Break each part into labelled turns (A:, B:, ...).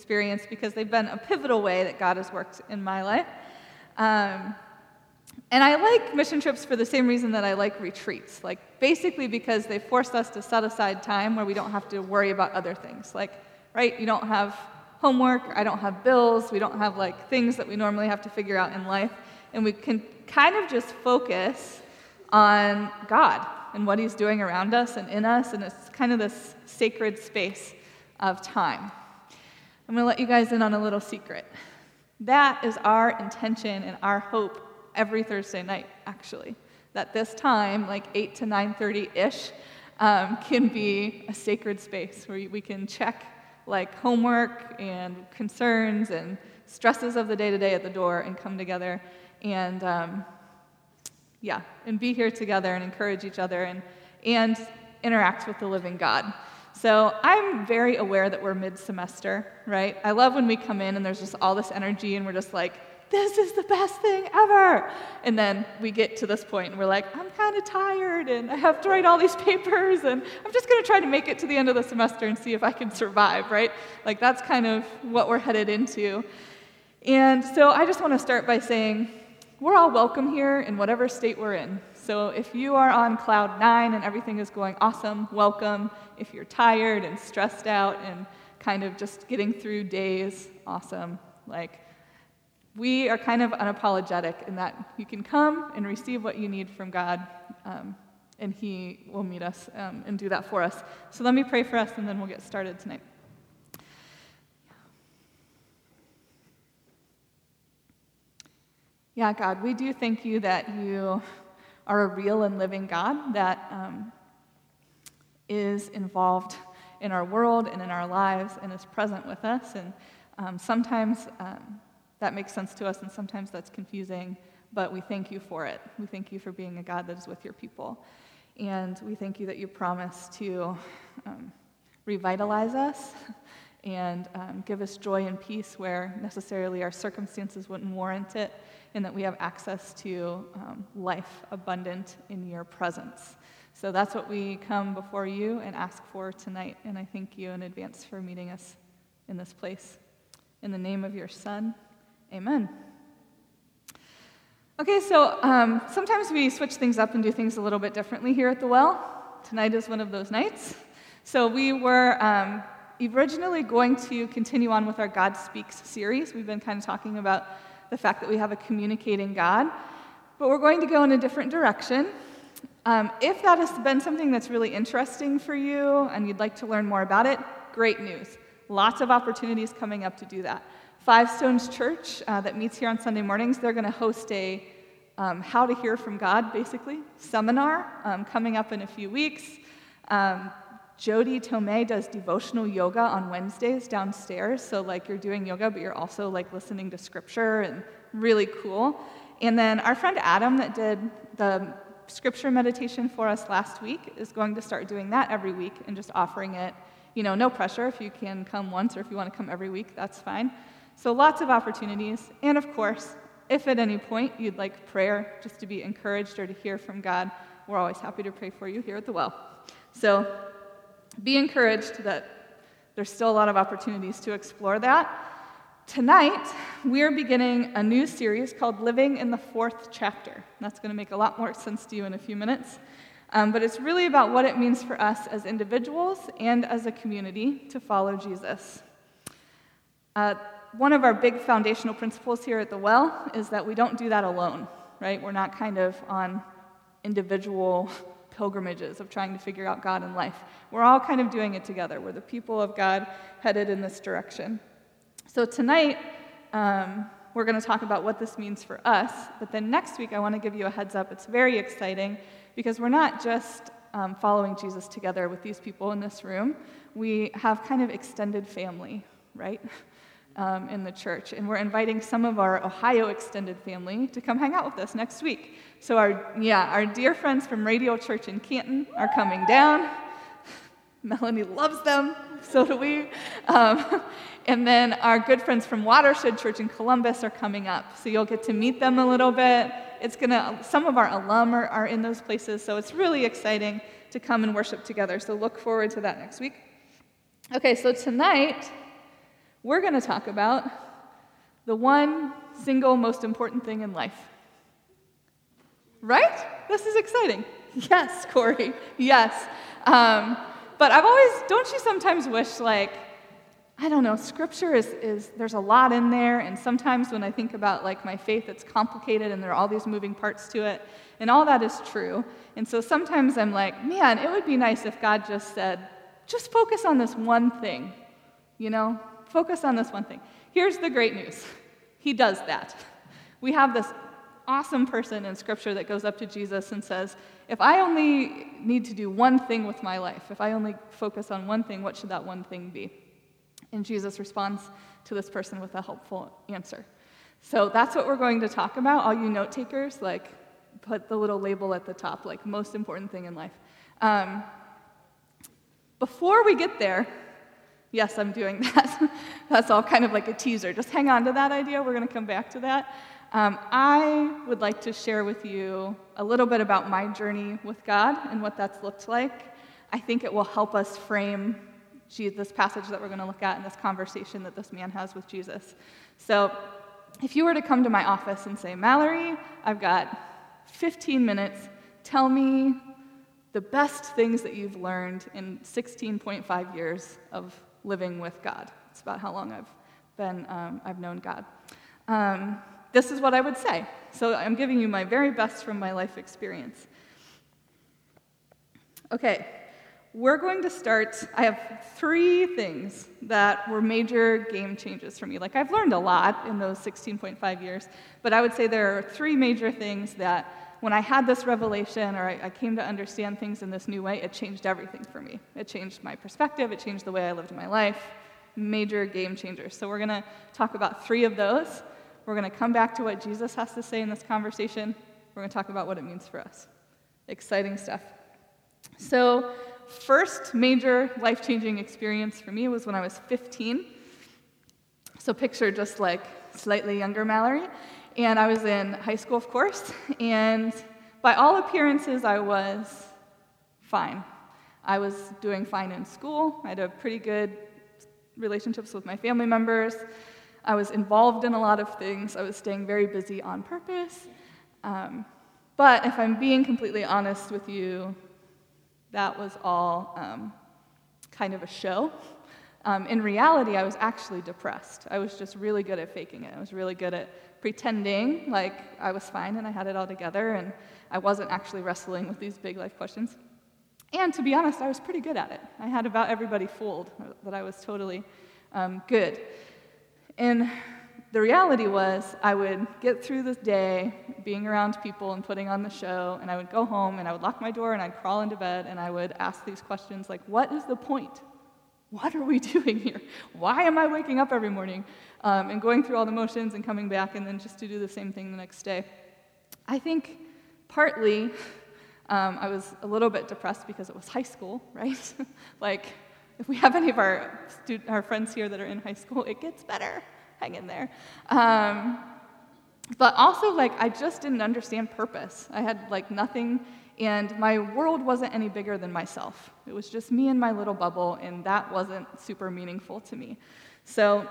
A: experienced because they've been a pivotal way that God has worked in my life. And I like mission trips for the same reason that I like retreats, like basically because they force us to set aside time where we don't have to worry about other things. Like, right, you don't have homework, I don't have bills, we don't have like things that we normally have to figure out in life, and we can kind of just focus on God and what He's doing around us and in us, and it's kind of this sacred space of time. I'm going to let you guys in on a little secret. That is our intention and our hope every Thursday night, actually. That this time, like 8 to 9:30-ish, can be a sacred space where we can check like homework and concerns and stresses of the day-to-day at the door and come together and and be here together and encourage each other and interact with the living God. So I'm very aware that we're mid-semester, right? I love when we come in and there's just all this energy and we're just like, this is the best thing ever. And then we get to this point and we're like, I'm kind of tired and I have to write all these papers and I'm just going to try to make it to the end of the semester and see if I can survive, right? Like that's kind of what we're headed into. And so I just want to start by saying we're all welcome here in whatever state we're in. So if you are on cloud 9 and everything is going awesome, welcome. If you're tired and stressed out and kind of just getting through days, awesome. Like, we are kind of unapologetic in that you can come and receive what you need from God, and He will meet us and do that for us. So let me pray for us, and then we'll get started tonight. Yeah, God, we do thank you that you are a real and living God that is involved in our world and in our lives and is present with us. And sometimes that makes sense to us, and sometimes that's confusing, but we thank you for it. We thank you for being a God that is with your people. And we thank you that you promise to revitalize us and give us joy and peace where necessarily our circumstances wouldn't warrant it, and that we have access to life abundant in your presence. So that's what we come before you and ask for tonight, and I thank you in advance for meeting us in this place. In the name of your Son, amen. Okay, so sometimes we switch things up and do things a little bit differently here at the Well. Tonight is one of those nights. So we were originally going to continue on with our God Speaks series. We've been kind of talking about the fact that we have a communicating God, but we're going to go in a different direction. If that has been something that's really interesting for you and you'd like to learn more about it, great news. Lots of opportunities coming up to do that. Five Stones Church that meets here on Sunday mornings, they're going to host a How to Hear from God, basically, seminar coming up in a few weeks. Jody Tomei does devotional yoga on Wednesdays downstairs, so like you're doing yoga, but you're also like listening to scripture, and really cool. And then our friend Adam that did the scripture meditation for us last week is going to start doing that every week and just offering it, no pressure. If you can come once or if you want to come every week, that's fine. So lots of opportunities. And of course, if at any point you'd like prayer just to be encouraged or to hear from God, we're always happy to pray for you here at the Well. So be encouraged that there's still a lot of opportunities to explore that. Tonight, we're beginning a new series called Living in the Fourth Chapter. That's going to make a lot more sense to you in a few minutes. But it's really about what it means for us as individuals and as a community to follow Jesus. One of our big foundational principles here at the Well is that we don't do that alone, right? We're not kind of on individual pilgrimages of trying to figure out God in life. We're all kind of doing it together. We're the people of God headed in this direction. So tonight, we're going to talk about what this means for us, but then next week I want to give you a heads up. It's very exciting because we're not just following Jesus together with these people in this room. We have kind of extended family, right, in the church, and we're inviting some of our Ohio extended family to come hang out with us next week. So our dear friends from Radio Church in Canton are coming down. Melanie loves them, so do we. And then our good friends from Watershed Church in Columbus are coming up, so you'll get to meet them a little bit. Some of our alum are in those places, so it's really exciting to come and worship together. So look forward to that next week. Okay, so tonight we're going to talk about the one single most important thing in life. Right? This is exciting. Yes, Corey, yes. But don't you sometimes wish, like, I don't know, Scripture is there's a lot in there, and sometimes when I think about, like, my faith, it's complicated, and there are all these moving parts to it, and all that is true. And so sometimes I'm like, man, it would be nice if God just said, just focus on this one thing, Focus on this one thing. Here's the great news. He does that. We have this awesome person in Scripture that goes up to Jesus and says, if I only need to do one thing with my life, if I only focus on one thing, what should that one thing be? And Jesus responds to this person with a helpful answer. So that's what we're going to talk about. All you note takers, like, put the little label at the top, like, most important thing in life. Before we get there, yes, I'm doing that. That's all kind of like a teaser. Just hang on to that idea. We're going to come back to that. I would like to share with you a little bit about my journey with God and what that's looked like. I think it will help us frame this passage that we're going to look at in this conversation that this man has with Jesus. So if you were to come to my office and say, Mallory, I've got 15 minutes, tell me the best things that you've learned in 16.5 years of living with God. It's about how long I've known God. This is what I would say. So I'm giving you my very best from my life experience. Okay, we're going to start. I have 3 things that were major game changes for me. Like, I've learned a lot in those 16.5 years, but I would say there are 3 major things that when I had this revelation or I came to understand things in this new way, it changed everything for me. It changed my perspective. It changed the way I lived my life. Major game changers. So we're going to talk about 3 of those. We're going to come back to what Jesus has to say in this conversation. We're going to talk about what it means for us. Exciting stuff. So, first major life-changing experience for me was when I was 15. So picture just like slightly younger Mallory. And I was in high school, of course. And by all appearances, I was fine. I was doing fine in school. I had a pretty good relationships with my family members. I was involved in a lot of things. I was staying very busy on purpose. But if I'm being completely honest with you, that was all kind of a show. In reality, I was actually depressed. I was just really good at faking it. I was really good at pretending like I was fine and I had it all together, and I wasn't actually wrestling with these big life questions. And to be honest, I was pretty good at it. I had about everybody fooled that I was totally good. And the reality was, I would get through this day being around people and putting on the show, and I would go home and I would lock my door and I'd crawl into bed and I would ask these questions like, what is the point? What are we doing here? Why am I waking up every morning and going through all the motions and coming back and then just to do the same thing the next day? I think partly I was a little bit depressed because it was high school, right? Like, if we have any of our friends here that are in high school, it gets better. Hang in there. But also, like, I just didn't understand purpose. I had, like, nothing, and my world wasn't any bigger than myself. It was just me and my little bubble, and that wasn't super meaningful to me. So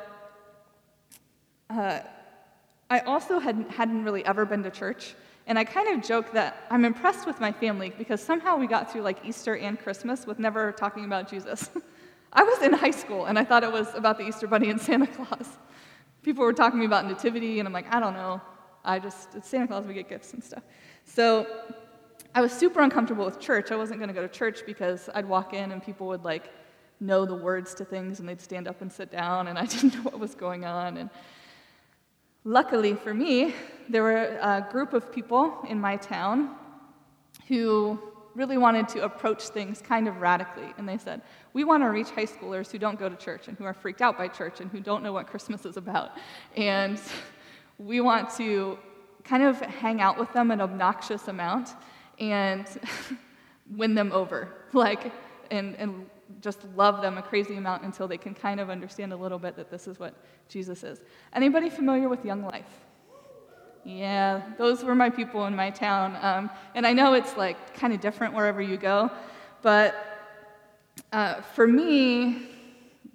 A: I also hadn't really ever been to church, and I kind of joke that I'm impressed with my family because somehow we got through, like, Easter and Christmas with never talking about Jesus. I was in high school, and I thought it was about the Easter Bunny and Santa Claus. People were talking to me about nativity, and I'm like, I don't know. It's Santa Claus, we get gifts and stuff. So I was super uncomfortable with church. I wasn't going to go to church because I'd walk in, and people would, like, know the words to things, and they'd stand up and sit down, and I didn't know what was going on. And luckily for me, there were a group of people in my town who really wanted to approach things kind of radically. And they said, we want to reach high schoolers who don't go to church and who are freaked out by church and who don't know what Christmas is about. And we want to kind of hang out with them an obnoxious amount and win them over, like, and just love them a crazy amount until they can kind of understand a little bit that this is what Jesus is. Anybody familiar with Young Life? Yeah, those were my people in my town. And I know it's like kind of different wherever you go, but for me,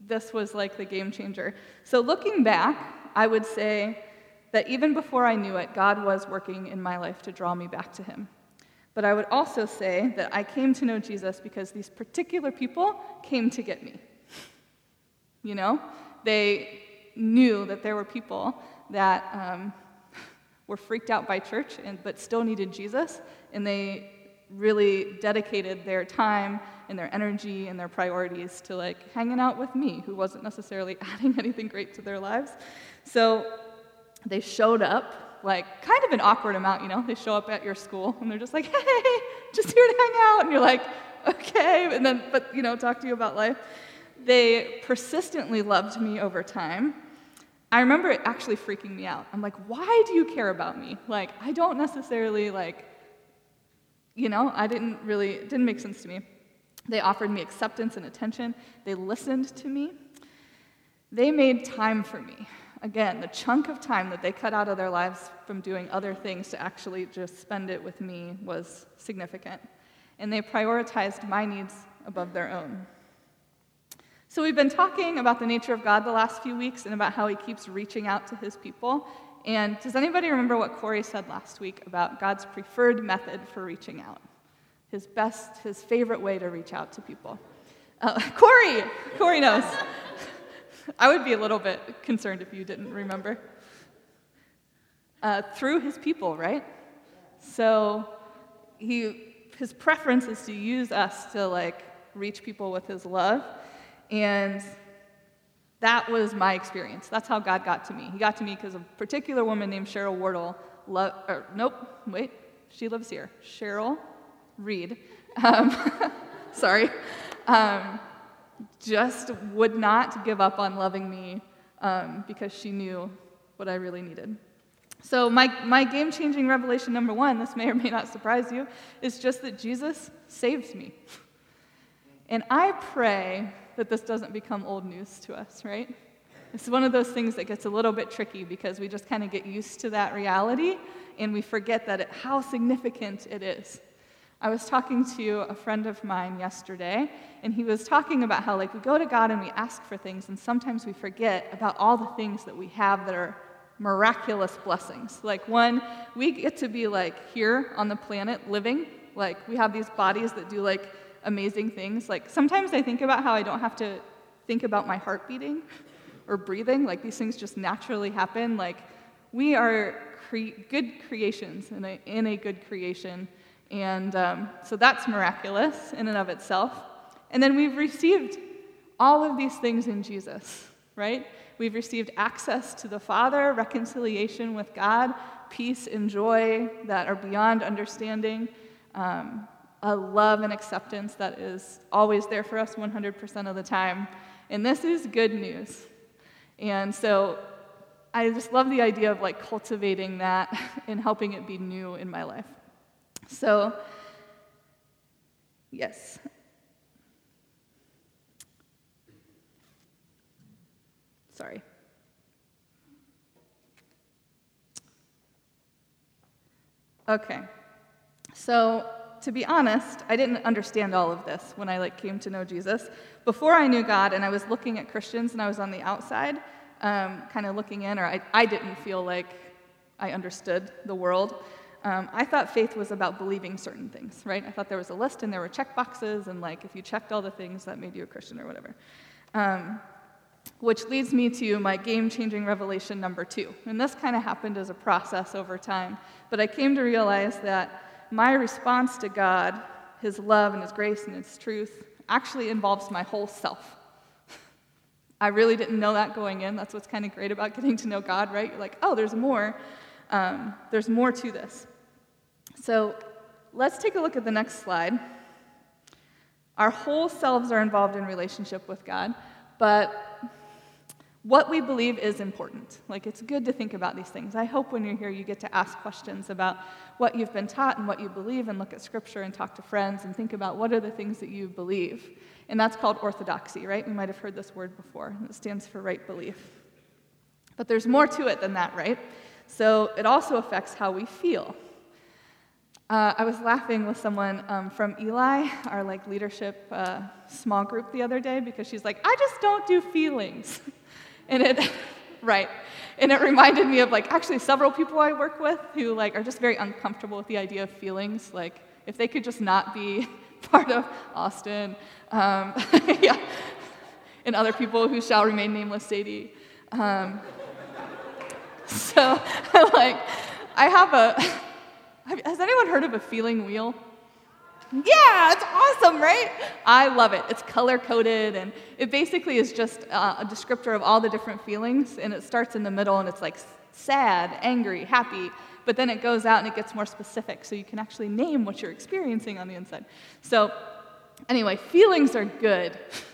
A: this was like the game changer. So looking back, I would say that even before I knew it, God was working in my life to draw me back to him. But I would also say that I came to know Jesus because these particular people came to get me. You know? They knew that there were people that were freaked out by church but still needed Jesus, and they really dedicated their time and their energy and their priorities to like hanging out with me, who wasn't necessarily adding anything great to their lives. So they showed up, like kind of an awkward amount, you know? They show up at your school and they're just like, hey, just here to hang out. And you're like, okay, and then, but you know, talk to you about life. They persistently loved me over time. I remember it actually freaking me out. I'm like, why do you care about me? Like, I don't necessarily like, you know, it didn't make sense to me. They offered me acceptance and attention. They listened to me. They made time for me. Again, the chunk of time that they cut out of their lives from doing other things to actually just spend it with me was significant. And they prioritized my needs above their own. So we've been talking about the nature of God the last few weeks and about how he keeps reaching out to his people. And does anybody remember what Corey said last week about God's preferred method for reaching out? His favorite way to reach out to people. Corey knows. I would be a little bit concerned if you didn't remember. Through his people, right? So his preference is to use us to like reach people with his love, and that was my experience. That's how God got to me. He got to me because a particular woman named Cheryl Wardle. She lives here. Cheryl Reed. Sorry. Just would not give up on loving me because she knew what I really needed. So my game-changing revelation number one, this may or may not surprise you, is just that Jesus saves me. And I pray that this doesn't become old news to us, right? It's one of those things that gets a little bit tricky because we just kind of get used to that reality and we forget how significant it is. I was talking to a friend of mine yesterday, and he was talking about how like we go to God and we ask for things, and sometimes we forget about all the things that we have that are miraculous blessings. Like one, we get to be like here on the planet living, like we have these bodies that do like amazing things. Like sometimes I think about how I don't have to think about my heart beating or breathing, like these things just naturally happen. Like we are good creations in a good creation. And so that's miraculous in and of itself. And then we've received all of these things in Jesus, right? We've received access to the Father, reconciliation with God, peace and joy that are beyond understanding, a love and acceptance that is always there for us 100% of the time. And this is good news. And so I just love the idea of like cultivating that and helping it be new in my life. So, yes. Sorry. Okay. So, to be honest, I didn't understand all of this when I came to know Jesus. Before I knew God and I was looking at Christians and I was on the outside, kind of looking in, or I didn't feel like I understood the world. I thought faith was about believing certain things, right? I thought there was a list and there were check boxes, and if you checked all the things, that made you a Christian or whatever. Which leads me to my game-changing revelation number 2. And this kind of happened as a process over time. But I came to realize that my response to God, his love and his grace and his truth, actually involves my whole self. I really didn't know that going in. That's what's kind of great about getting to know God, right? You're like, oh, there's more. There's more to this. So let's take a look at the next slide. Our whole selves are involved in relationship with God, but what we believe is important. It's good to think about these things. I hope when you're here you get to ask questions about what you've been taught and what you believe, and look at Scripture and talk to friends and think about what are the things that you believe. And that's called orthodoxy, right? You might have heard this word before. It stands for right belief. But there's more to it than that, right? So it also affects how we feel. I was laughing with someone from Eli, our leadership small group the other day, because she's like, I just don't do feelings. And it, right. And it reminded me of actually several people I work with who are just very uncomfortable with the idea of feelings. If they could just not be part of Austin, yeah, and other people who shall remain nameless, Sadie. So I have has anyone heard of a feeling wheel? Yeah, it's awesome, right? I love it. It's color-coded, and it basically is just a descriptor of all the different feelings, and it starts in the middle, and it's sad, angry, happy, but then it goes out and it gets more specific, so you can actually name what you're experiencing on the inside. So anyway, feelings are good.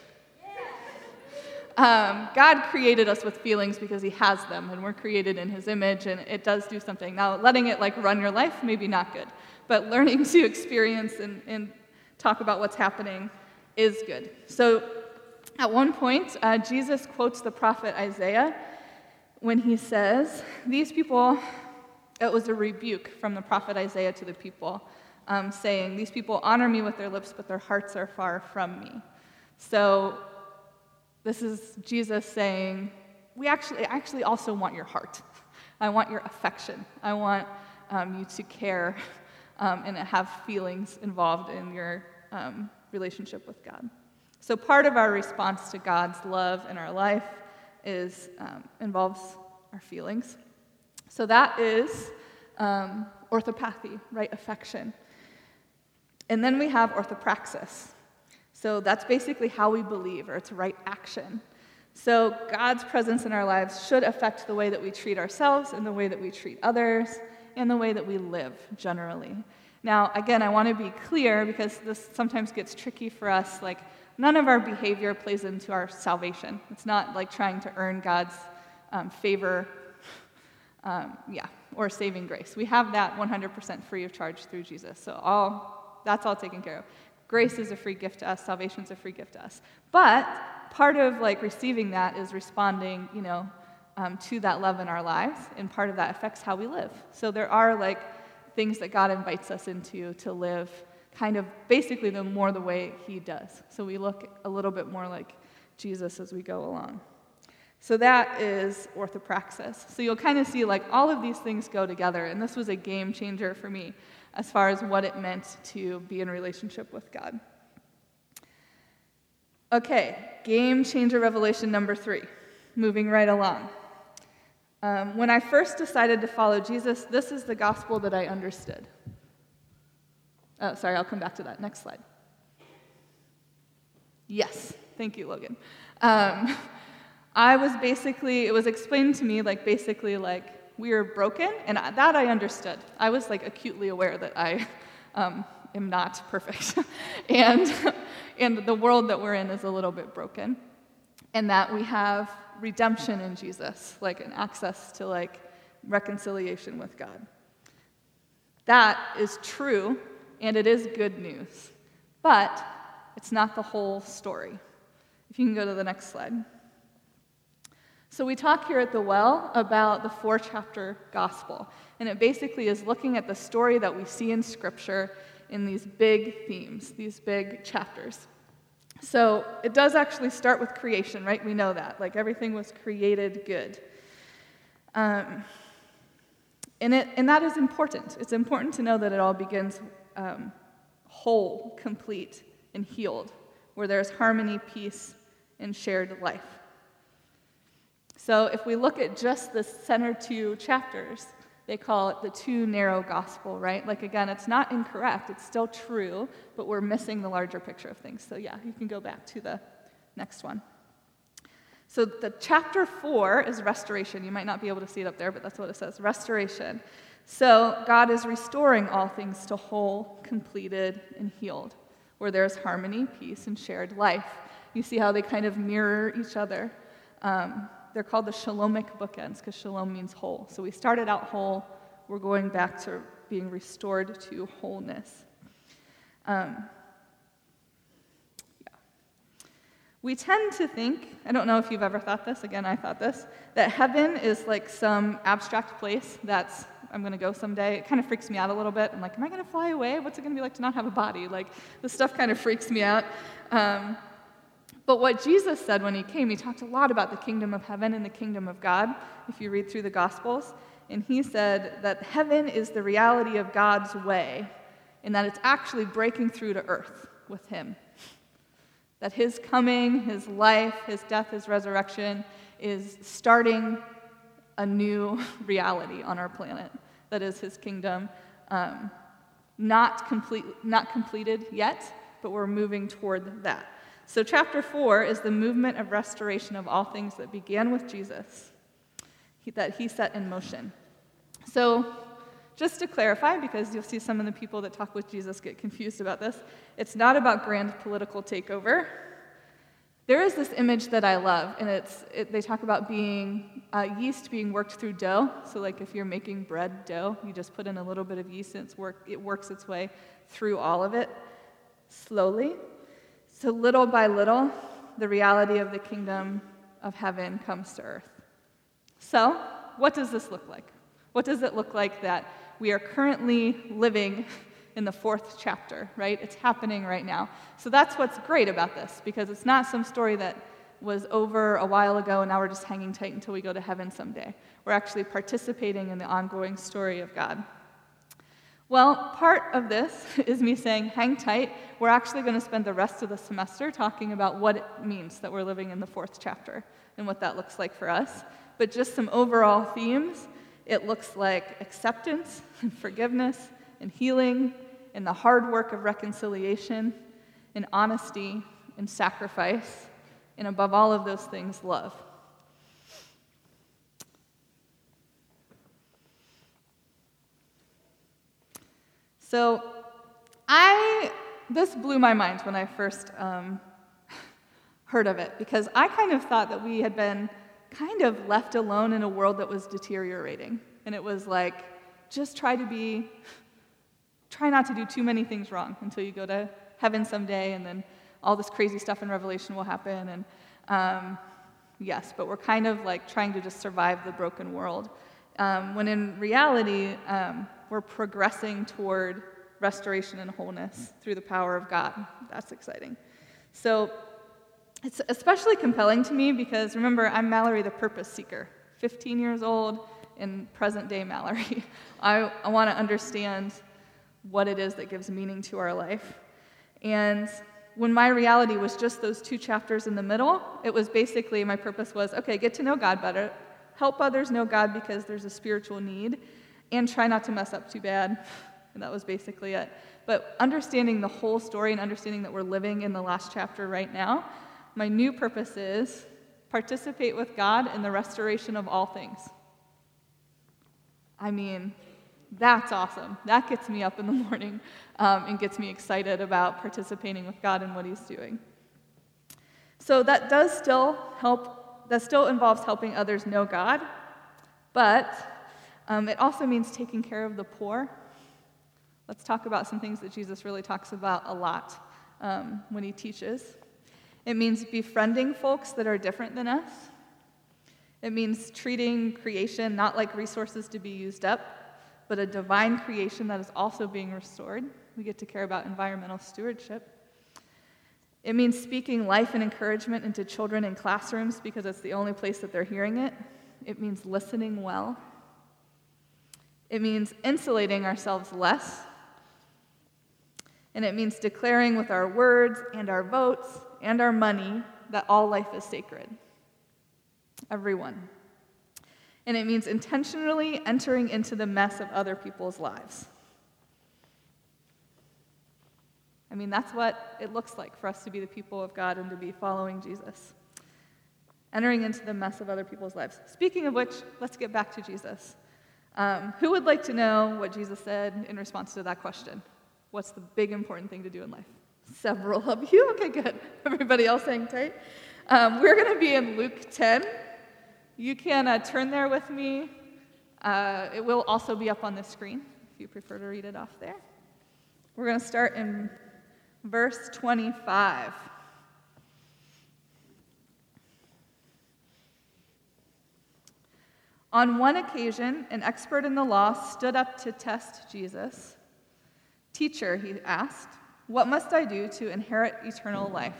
A: God created us with feelings because he has them, and we're created in his image, and it does do something. Now, letting it run your life, maybe not good, but learning to experience and talk about what's happening is good. So at one point, Jesus quotes the prophet Isaiah when he says, these people, it was a rebuke from the prophet Isaiah to the people, saying, these people honor me with their lips, but their hearts are far from me. So this is Jesus saying, I actually also want your heart. I want your affection. I want you to care and have feelings involved in your relationship with God. So part of our response to God's love in our life involves our feelings. So that is orthopathy, right? Affection. And then we have orthopraxis. So that's basically how we believe, or it's right action. So God's presence in our lives should affect the way that we treat ourselves and the way that we treat others and the way that we live generally. Now, again, I want to be clear because this sometimes gets tricky for us. None of our behavior plays into our salvation. It's not trying to earn God's favor, or saving grace. We have that 100% free of charge through Jesus. So that's all taken care of. Grace is a free gift to us. Salvation is a free gift to us. But part of receiving that is responding, to that love in our lives, and part of that affects how we live. So there are things that God invites us into to live kind of basically the way he does. So we look a little bit more like Jesus as we go along. So that is orthopraxis. So you'll kind of see all of these things go together, and this was a game changer for me as far as what it meant to be in relationship with God. Okay, game changer revelation number 3, moving right along. When I first decided to follow Jesus, this is the gospel that I understood. Oh, sorry, I'll come back to that. Next slide. Yes, thank you, Logan. It was explained to me we are broken, and that I understood. I was acutely aware that I am not perfect, and the world that we're in is a little bit broken, and that we have redemption in Jesus, an access to reconciliation with God. That is true, and it is good news, but it's not the whole story. If you can go to the next slide. So we talk here at the Well about the 4-chapter gospel, and it basically is looking at the story that we see in Scripture in these big themes, these big chapters. So it does actually start with creation, right? We know that. Everything was created good. And that is important. It's important to know that it all begins whole, complete, and healed, where there's harmony, peace, and shared life. So if we look at just the center 2 chapters, they call it the too narrow gospel, right? Again, it's not incorrect. It's still true, but we're missing the larger picture of things. So yeah, you can go back to the next one. So the chapter 4 is restoration. You might not be able to see it up there, but that's what it says, restoration. So God is restoring all things to whole, completed, and healed, where there's harmony, peace, and shared life. You see how they kind of mirror each other. They're called the shalomic bookends because shalom means whole. So we started out whole. We're going back to being restored to wholeness. We tend to think, I don't know if you've ever thought this, again, I thought this, that heaven is some abstract place that's I'm going to go someday. It kind of freaks me out a little bit. I'm like, am I going to fly away? What's it going to be like to not have a body? Like, this stuff kind of freaks me out. But what Jesus said when he came, he talked a lot about the kingdom of heaven and the kingdom of God, if you read through the Gospels. And he said that heaven is the reality of God's way, and that it's actually breaking through to earth with him. That his coming, his life, his death, his resurrection is starting a new reality on our planet. That is his kingdom. Not completed yet, but we're moving toward that. So chapter 4 is the movement of restoration of all things that began with Jesus, that he set in motion. So just to clarify, because you'll see some of the people that talk with Jesus get confused about this, it's not about grand political takeover. There is this image that I love, and they talk about being yeast being worked through dough. So like if you're making bread dough, you just put in a little bit of yeast, and it works its way through all of it slowly. So little by little, the reality of the kingdom of heaven comes to earth. So what does this look like? What does it look like that we are currently living in the 4th chapter, right? It's happening right now. So that's what's great about this, because it's not some story that was over a while ago and now we're just hanging tight until we go to heaven someday. We're actually participating in the ongoing story of God. Well, part of this is me saying, hang tight. We're actually going to spend the rest of the semester talking about what it means that we're living in the 4th chapter and what that looks like for us. But just some overall themes. It looks like acceptance and forgiveness and healing and the hard work of reconciliation and honesty and sacrifice, and above all of those things, love. So this blew my mind when I first heard of it, because I kind of thought that we had been kind of left alone in a world that was deteriorating. And it was like, just try not to do too many things wrong until you go to heaven someday, and then all this crazy stuff in Revelation will happen. And yes, but we're kind of like trying to just survive the broken world. When in reality, we're progressing toward restoration and wholeness through the power of God. That's exciting. So it's especially compelling to me because, remember, I'm Mallory the purpose seeker, 15 years old in present-day Mallory. I want to understand what it is that gives meaning to our life. And when my reality was just those 2 chapters in the middle, it was basically, my purpose was, okay, get to know God better, help others know God because there's a spiritual need, and try not to mess up too bad. And that was basically it. But understanding the whole story and understanding that we're living in the last chapter right now, my new purpose is participate with God in the restoration of all things. I mean, that's awesome. That gets me up in the morning and gets me excited about participating with God in what he's doing. So that still involves helping others know God, but it also means taking care of the poor. Let's talk about some things that Jesus really talks about a lot when he teaches. It means befriending folks that are different than us. It means treating creation not like resources to be used up, but a divine creation that is also being restored. We get to care about environmental stewardship. It means speaking life and encouragement into children in classrooms because it's the only place that they're hearing it. It means listening well. It means insulating ourselves less. And it means declaring with our words and our votes and our money that all life is sacred. Everyone. And it means intentionally entering into the mess of other people's lives. I mean, that's what it looks like for us to be the people of God and to be following Jesus. Entering into the mess of other people's lives. Speaking of which, let's get back to Jesus. Who would like to know what Jesus said in response to that question? What's the big important thing to do in life? Several of you? Okay, good. Everybody else hang tight. We're going to be in Luke 10. You can turn there with me. It will also be up on the screen if you prefer to read it off there. We're going to start in verse 25. On one occasion, an expert in the law stood up to test Jesus. "Teacher," he asked, "what must I do to inherit eternal life?"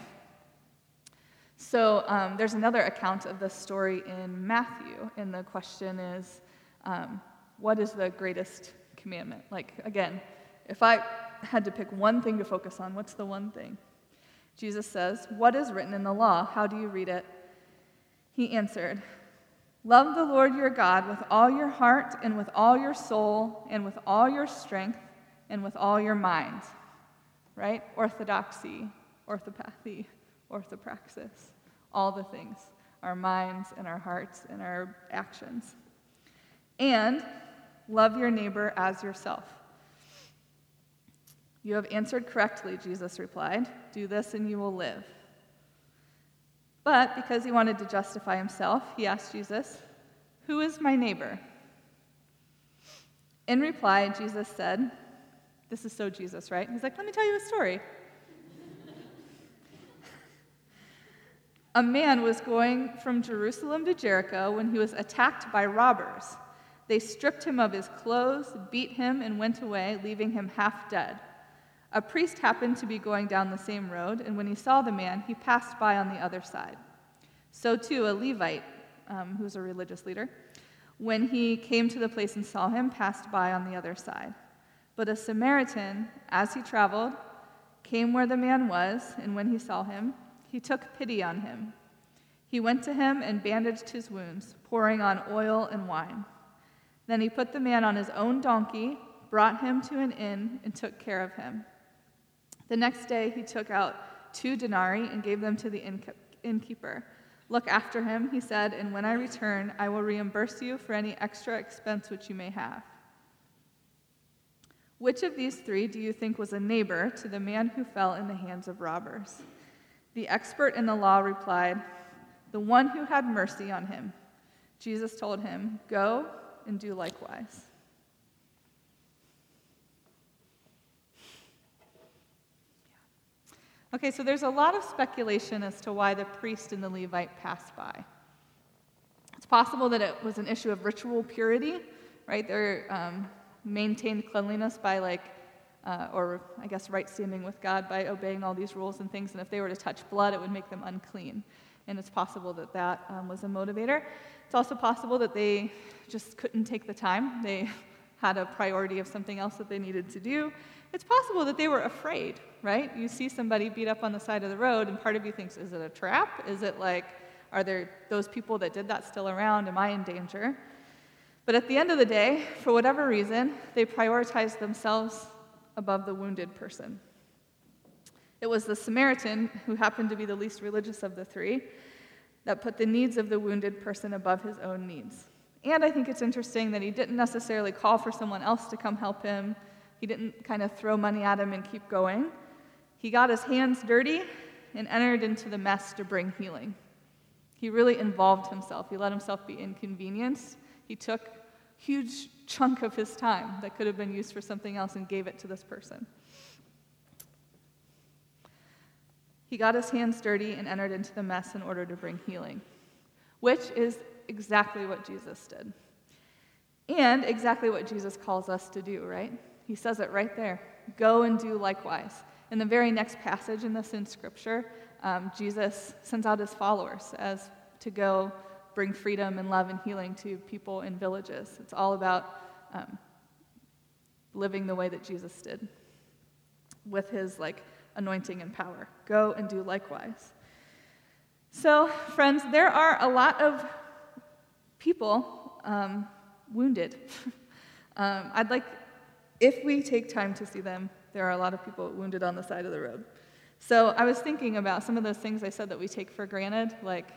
A: So there's another account of this story in Matthew, and the question is, what is the greatest commandment? Like, again, if I had to pick one thing to focus on, what's the one thing? Jesus says, "What is written in the law? How do you read it?" He answered, "Love the Lord your God with all your heart and with all your soul and with all your strength and with all your mind." Right? Orthodoxy, orthopathy, orthopraxis, all the things, our minds and our hearts and our actions. "And love your neighbor as yourself." "You have answered correctly," Jesus replied. "Do this and you will live." But because he wanted to justify himself, he asked Jesus, "Who is my neighbor?" In reply, Jesus said, this is so Jesus, right? He's like, "Let me tell you a story." "A man was going from Jerusalem to Jericho when he was attacked by robbers. They stripped him of his clothes, beat him, and went away, leaving him half dead. A priest happened to be going down the same road, and when he saw the man, he passed by on the other side. So too, a Levite, who's a religious leader, when he came to the place and saw him, passed by on the other side. But a Samaritan, as he traveled, came where the man was, and when he saw him, he took pity on him. He went to him and bandaged his wounds, pouring on oil and wine. Then he put the man on his own donkey, brought him to an inn, and took care of him. The next day he took out 2 denarii and gave them to the innkeeper. 'Look after him,' he said, 'and when I return, I will reimburse you for any extra expense which you may have.' Which of these 3 do you think was a neighbor to the man who fell in the hands of robbers?" The expert in the law replied, "The one who had mercy on him." Jesus told him, "Go and do likewise." Okay, so there's a lot of speculation as to why the priest and the Levite passed by. It's possible that it was an issue of ritual purity, right? They're maintained cleanliness by or I guess right standing with God by obeying all these rules and things, and if they were to touch blood, it would make them unclean. And it's possible that that was a motivator. It's also possible that they just couldn't take the time. They had a priority of something else that they needed to do. It's possible that they were afraid, right? You see somebody beat up on the side of the road, and part of you thinks, is it a trap? Is it are there those people that did that still around? Am I in danger? But at the end of the day, for whatever reason, they prioritized themselves above the wounded person. It was the Samaritan, who happened to be the least religious of the 3, that put the needs of the wounded person above his own needs. And I think it's interesting that he didn't necessarily call for someone else to come help him. He didn't kind of throw money at him and keep going. He got his hands dirty and entered into the mess to bring healing. He really involved himself. He let himself be inconvenienced. He took a huge chunk of his time that could have been used for something else and gave it to this person. He got his hands dirty and entered into the mess in order to bring healing, which is exactly what Jesus did. And exactly what Jesus calls us to do, right? He says it right there. Go and do likewise. In the very next passage in Scripture, Jesus sends out his followers as to go bring freedom and love and healing to people in villages. It's all about living the way that Jesus did with his anointing and power. Go and do likewise. So, friends, there are a lot of people wounded. If we take time to see them, there are a lot of people wounded on the side of the road. So I was thinking about some of those things I said that we take for granted, like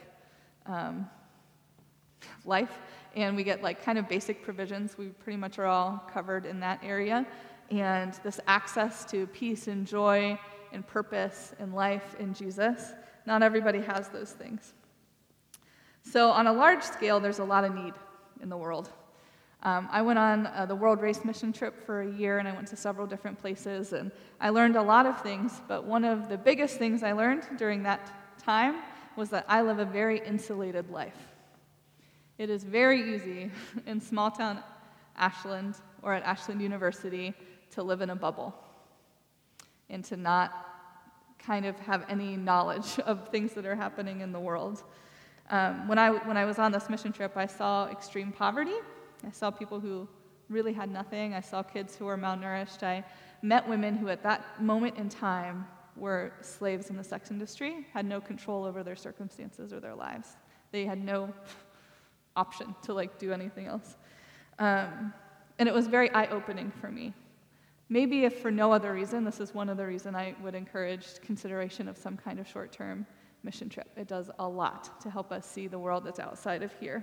A: life, and we get kind of basic provisions. We pretty much are all covered in that area. And this access to peace and joy and purpose and life in Jesus, not everybody has those things. So on a large scale, there's a lot of need in the world. I went on the World Race Mission trip for a year, and I went to several different places, and I learned a lot of things, but one of the biggest things I learned during that time was that I live a very insulated life. It is very easy in small town Ashland or at Ashland University to live in a bubble and to not kind of have any knowledge of things that are happening in the world. When I was on this mission trip, I saw extreme poverty. I saw people who really had nothing. I saw kids who were malnourished. I met women who at that moment in time were slaves in the sex industry, had no control over their circumstances or their lives. They had no option to do anything else. And it was very eye-opening for me. Maybe if for no other reason, this is one other reason I would encourage consideration of some kind of short-term mission trip. It does a lot to help us see the world that's outside of here.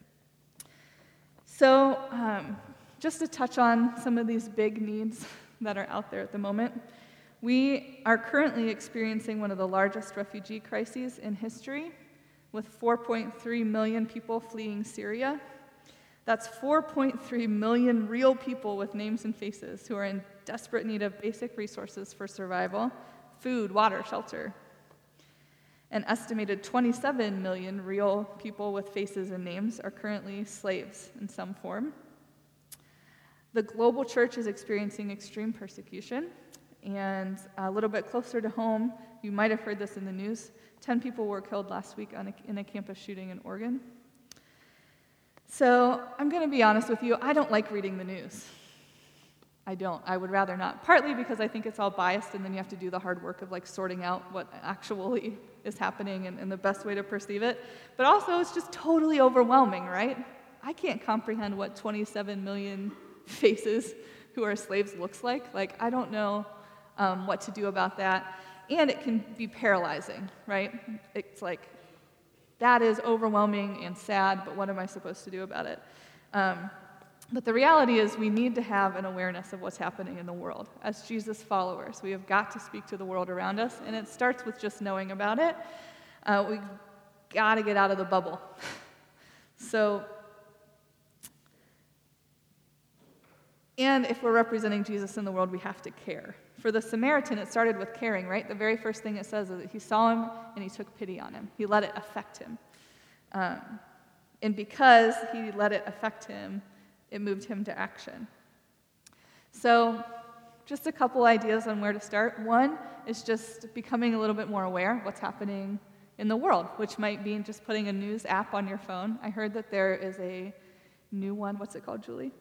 A: So just to touch on some of these big needs that are out there at the moment, we are currently experiencing one of the largest refugee crises in history, with 4.3 million people fleeing Syria. That's 4.3 million real people with names and faces who are in desperate need of basic resources for survival: food, water, shelter. An estimated 27 million real people with faces and names are currently slaves in some form. The global church is experiencing extreme persecution, and a little bit closer to home, you might have heard this in the news, 10 people were killed last week in a campus shooting in Oregon. So I'm going to be honest with you, I don't like reading the news. I don't. I would rather not. Partly because I think it's all biased, and then you have to do the hard work of sorting out what actually is happening and the best way to perceive it. But also, it's just totally overwhelming, right? I can't comprehend what 27 million faces who are slaves looks like. I don't know what to do about that. And it can be paralyzing, right? It's that is overwhelming and sad, but what am I supposed to do about it? But the reality is we need to have an awareness of what's happening in the world. As Jesus followers, we have got to speak to the world around us, and it starts with just knowing about it. We've got to get out of the bubble. And if we're representing Jesus in the world, we have to care. For the Samaritan, it started with caring, right? The very first thing it says is that he saw him and he took pity on him. He let it affect him. And because he let it affect him, it moved him to action. So just a couple ideas on where to start. One is just becoming a little bit more aware of what's happening in the world, which might mean just putting a news app on your phone. I heard that there is a new one. What's it called, Julie?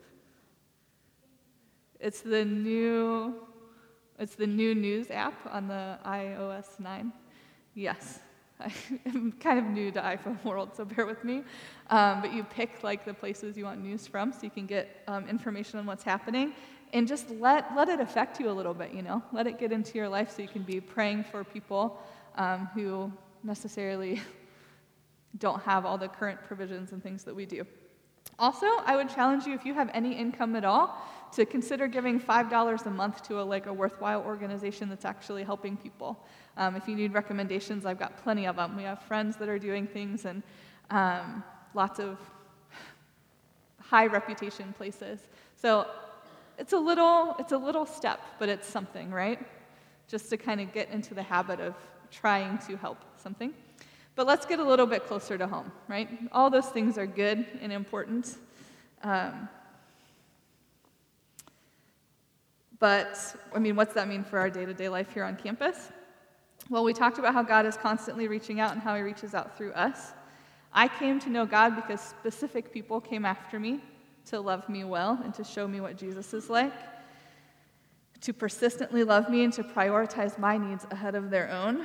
A: It's the new news app on the iOS 9. Yes. I'm kind of new to iPhone world, so bear with me. But you pick the places you want news from, so you can get information on what's happening, and just let it affect you a little bit. Let it get into your life, so you can be praying for people who necessarily don't have all the current provisions and things that we do. Also, I would challenge you, if you have any income at all, to consider giving $5 a month to a worthwhile organization that's actually helping people. If you need recommendations, I've got plenty of them. We have friends that are doing things, and lots of high reputation places. So it's a little step, but it's something, right? Just to kind of get into the habit of trying to help something. But let's get a little bit closer to home, right? All those things are good and important. But, what's that mean for our day-to-day life here on campus? Well, we talked about how God is constantly reaching out and how he reaches out through us. I came to know God because specific people came after me to love me well and to show me what Jesus is like, to persistently love me and to prioritize my needs ahead of their own.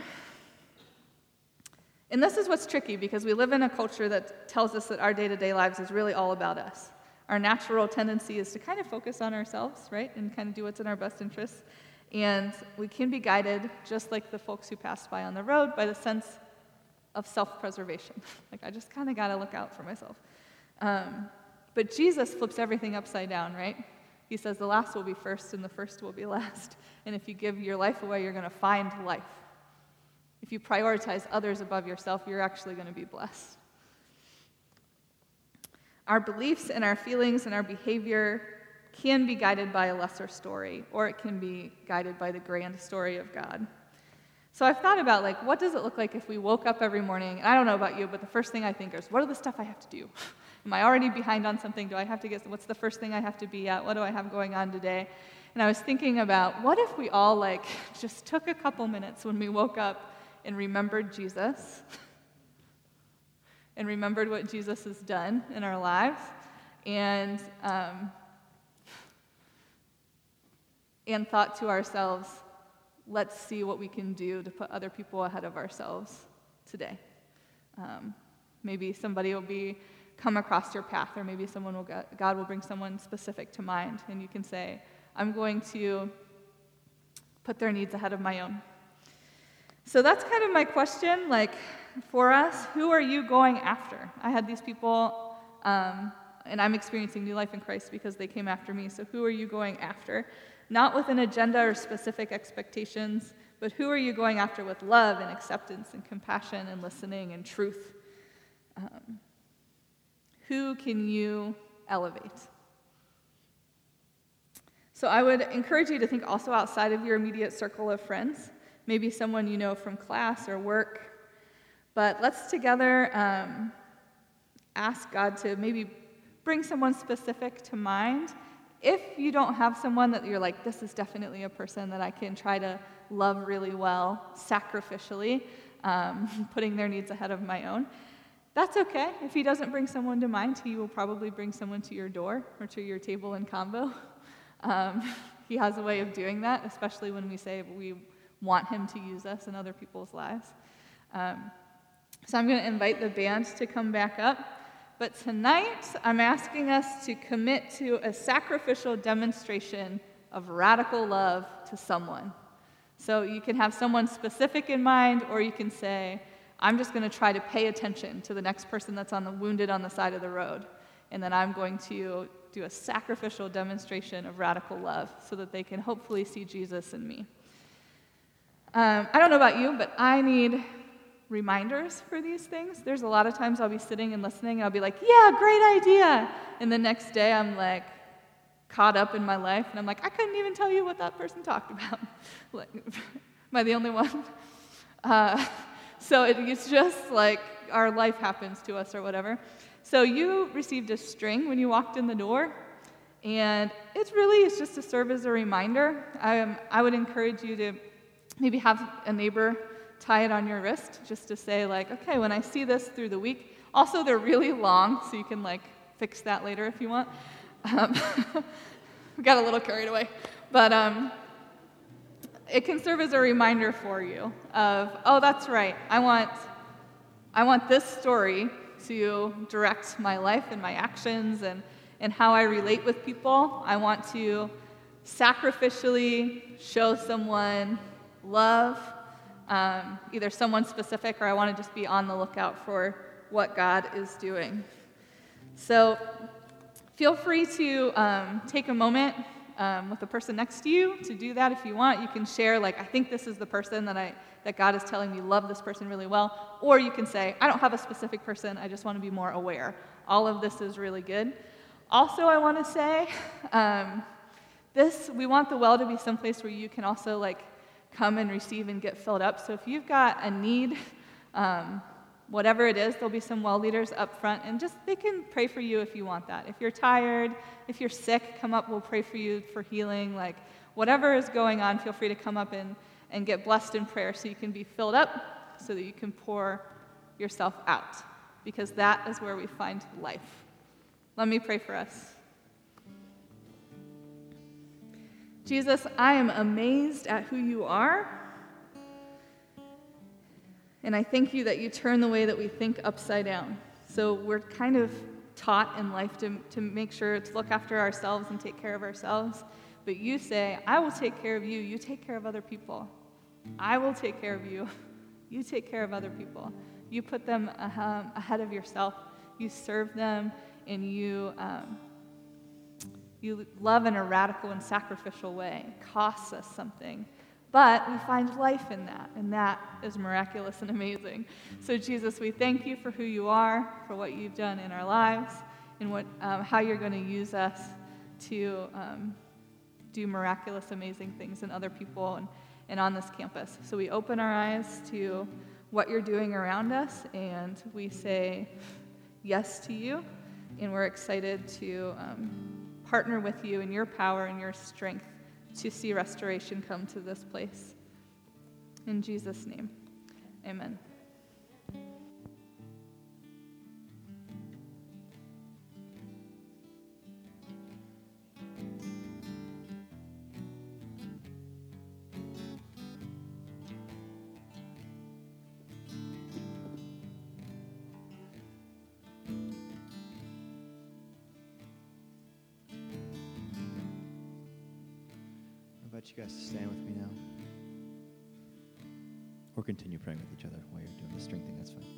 A: And this is what's tricky, because we live in a culture that tells us that our day-to-day lives is really all about us. Our natural tendency is to kind of focus on ourselves, right, and kind of do what's in our best interests. And we can be guided, just like the folks who passed by on the road, by the sense of self-preservation. I just kind of got to look out for myself. But Jesus flips everything upside down, right? He says the last will be first and the first will be last. And if you give your life away, you're going to find life. If you prioritize others above yourself, you're actually going to be blessed. Our beliefs and our feelings and our behavior can be guided by a lesser story, or it can be guided by the grand story of God. So I've thought about, what does it look like if we woke up every morning, and I don't know about you, but the first thing I think is, what are the stuff I have to do? Am I already behind on something? Do I have to what's the first thing I have to be at? What do I have going on today? And I was thinking about, what if we all just took a couple minutes when we woke up and remembered Jesus and remembered what Jesus has done in our lives, and thought to ourselves, let's see what we can do to put other people ahead of ourselves today. Maybe somebody will come across your path, or maybe God will bring someone specific to mind, and you can say, I'm going to put their needs ahead of my own. So that's kind of my question, for us, who are you going after? I had these people, and I'm experiencing new life in Christ because they came after me, so who are you going after? Not with an agenda or specific expectations, but who are you going after with love and acceptance and compassion and listening and truth? Who can you elevate? So I would encourage you to think also outside of your immediate circle of friends, maybe someone you know from class or work. But let's together ask God to maybe bring someone specific to mind. If you don't have someone that you're like, this is definitely a person that I can try to love really well, sacrificially, putting their needs ahead of my own, that's okay. If he doesn't bring someone to mind, he will probably bring someone to your door or to your table in combo. He has a way of doing that, especially when we say we want him to use us in other people's lives. So I'm going to invite the band to come back up. But tonight, I'm asking us to commit to a sacrificial demonstration of radical love to someone. So you can have someone specific in mind, or you can say, I'm just going to try to pay attention to the next person that's wounded on the side of the road. And then I'm going to do a sacrificial demonstration of radical love so that they can hopefully see Jesus in me. I don't know about you, but I need reminders for these things. There's a lot of times I'll be sitting and listening, and I'll be like, yeah, great idea. And the next day I'm caught up in my life, and I'm like, I couldn't even tell you what that person talked about. Am I the only one? So it's just our life happens to us or whatever. So you received a string when you walked in the door, and it's just to serve as a reminder. I would encourage you to maybe have a neighbor tie it on your wrist just to say, okay, when I see this through the week. Also, they're really long, so you can fix that later if you want. We got a little carried away. But it can serve as a reminder for you of, oh, that's right, I want this story to direct my life and my actions and how I relate with people. I want to sacrificially show someone love, either someone specific, or I want to just be on the lookout for what God is doing. So feel free to take a moment with the person next to you to do that if you want. You can share, I think this is the person that God is telling me love this person really well. Or you can say, I don't have a specific person, I just want to be more aware. All of this is really good. Also, I want to say, we want the well to be someplace where you can also come and receive and get filled up. So if you've got a need, whatever it is, there'll be some well leaders up front, and they can pray for you if you want that. If you're tired, if you're sick, come up, we'll pray for you for healing. Whatever is going on, feel free to come up and get blessed in prayer so you can be filled up, so that you can pour yourself out, because that is where we find life. Let me pray for us. Jesus, I am amazed at who you are, and I thank you that you turn the way that we think upside down. So we're kind of taught in life to make sure to look after ourselves and take care of ourselves, but you say, I will take care of you, you take care of other people. I will take care of you, you take care of other people. You put them ahead of yourself, you serve them, and you love in a radical and sacrificial way. It costs us something. But we find life in that, and that is miraculous and amazing. So Jesus, we thank you for who you are, for what you've done in our lives, and how you're going to use us to do miraculous, amazing things in other people and on this campus. So we open our eyes to what you're doing around us, and we say yes to you, and we're excited to partner with you in your power and your strength to see restoration come to this place. In Jesus' name, amen.
B: I invite you guys to stand with me now. Or continue praying with each other while you're doing the string thing, that's fine.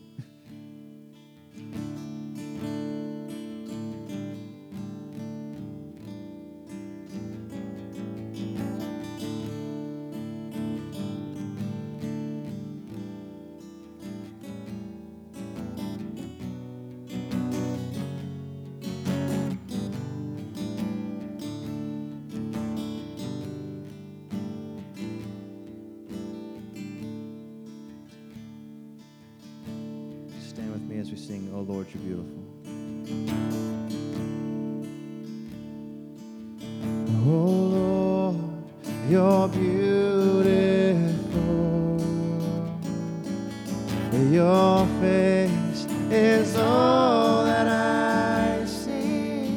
B: Stand with me as we sing, "Oh Lord, You're Beautiful." Oh Lord, You're beautiful. Your face is all that I see.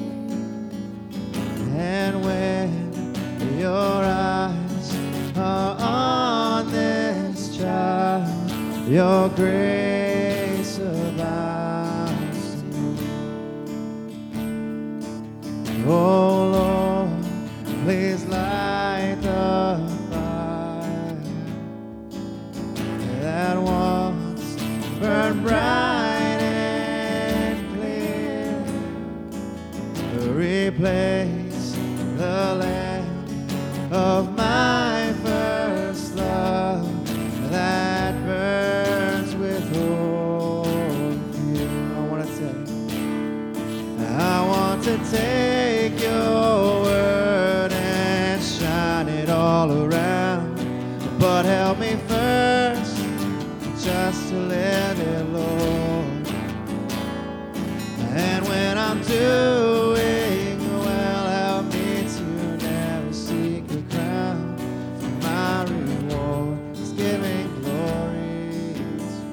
B: And when your eyes are on this child, your grace abounds. Oh Lord, please light the fire that once burned bright and clear. Replace the lamp of my first love that burns with holy fear. I want to take your word and shine it all around, but help me first just to live it, Lord. And when I'm doing well, help me to never seek a crown, for my reward is giving glory to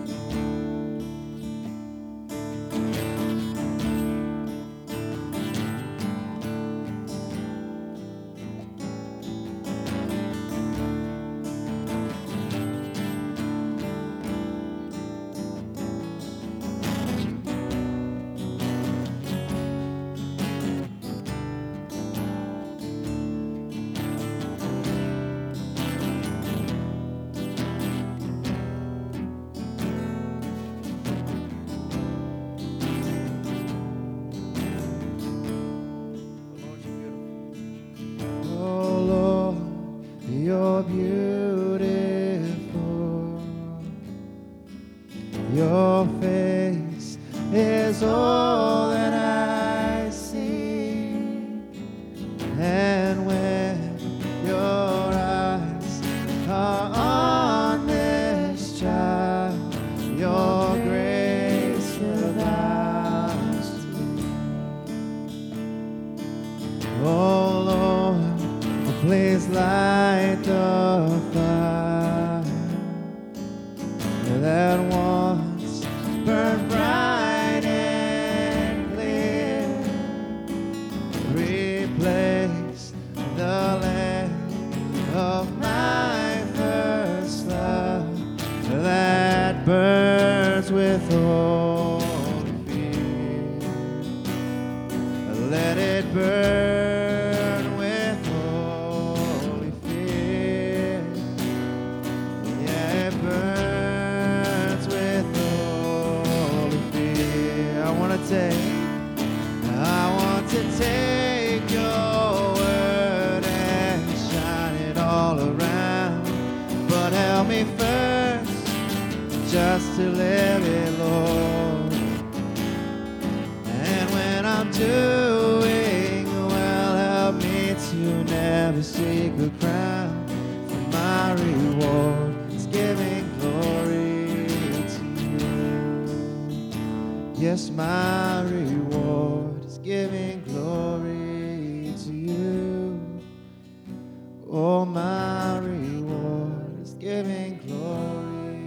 B: You're beautiful. Your face is all that I see. And when your eyes are on this child, your grace abounds to me. Oh Lord, please light the fire that once burned bright and clear. Replace the lamp of my first love that burns with holy fear. Let it burn with holy fear. Yeah, it burns with holy fear. I want to take your word and shine it all around, but help me first just to live it, Lord. And when I'm doing well, help me to never seek a crown, for my reward is giving glory to you. Yes, my reward giving glory to you. All my reward is giving glory.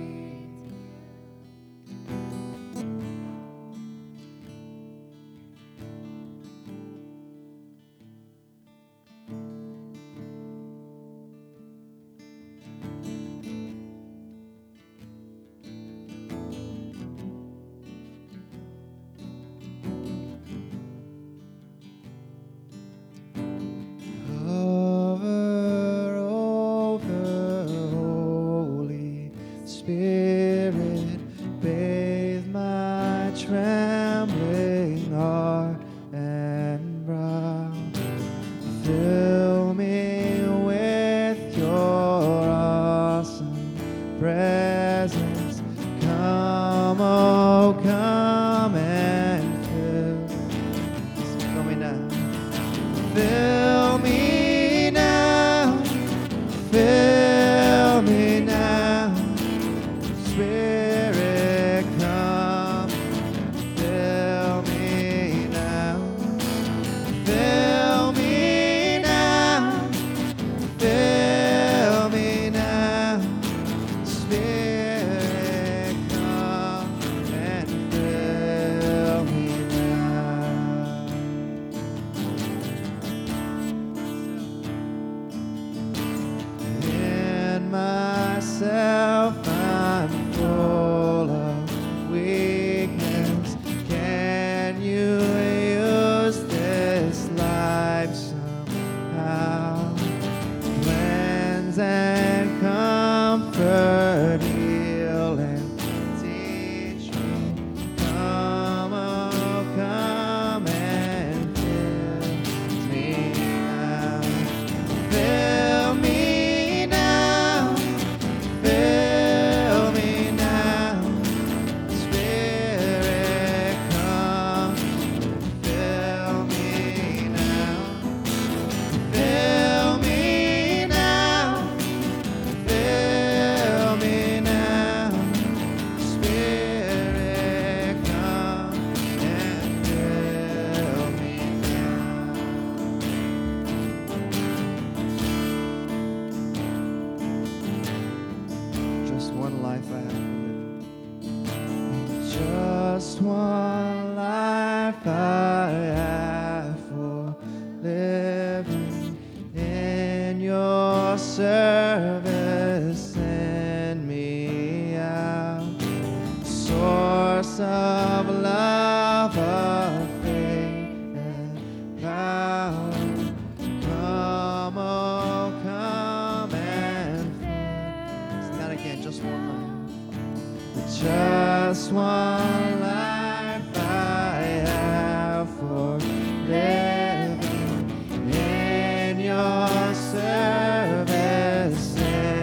B: Hover over, Holy Spirit, bathe my trembling heart and brow. Fill me with your awesome presence. Come, oh, come and fill. Fill me now. Fill me now. Fill me now. Spirit, come. Fill me now. Fill me now. Fill me now. Spirit, come and fill me now. In myself I'm full of weakness. Can you use this life somehow? Cleanse and comfort, heal and teach me. Come, oh, come and fill me now. Fill me now. Fill me now. Spirit, come. Fill me now. Fill me now. Fill me now. Spirit, come and fill me now. Just one life I have to live. Just one life I have for living in your service. Send me out, source of love, of faith and power. Come, oh, come and fill. Sing that again, just one life. Just one life I have for living in your service.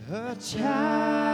B: a child.